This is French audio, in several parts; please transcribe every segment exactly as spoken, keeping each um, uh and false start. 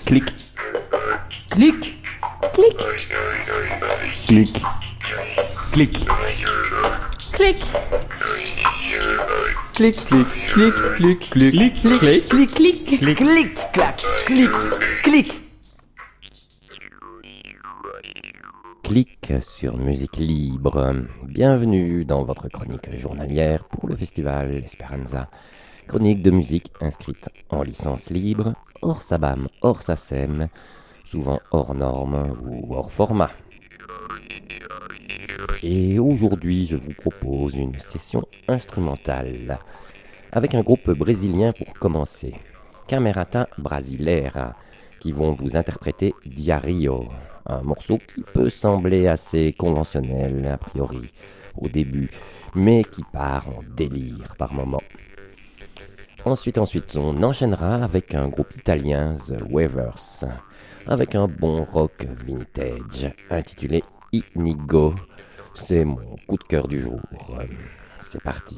Clic. Clic. Clic. Clic. Clic. Clic. Clic, clic, clic, clic, clic, clic, clic, clic, clic, clic, clic, clac, clic, clic. Clic sur Musique Libre. Bienvenue dans votre chronique journalière pour le festival Esperanza. Chronique de musique inscrite en licence libre, hors SABAM, hors SACEM, souvent hors norme ou hors format. Et aujourd'hui, je vous propose une session instrumentale avec un groupe brésilien pour commencer, Camerata Brasileira, qui vont vous interpréter Diario, un morceau qui peut sembler assez conventionnel a priori au début, mais qui part en délire par moments. Ensuite, ensuite, on enchaînera avec un groupe italien, The Waivers, avec un bon rock vintage intitulé Inigo. C'est mon coup de cœur du jour. C'est parti.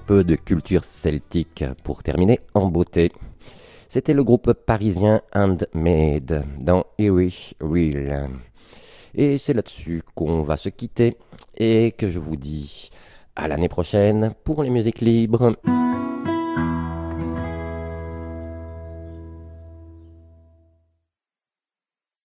peu de culture celtique pour terminer en beauté. C'était le groupe parisien Handmade dans Irish Reel. Et c'est là-dessus qu'on va se quitter et que je vous dis à l'année prochaine pour les musiques libres.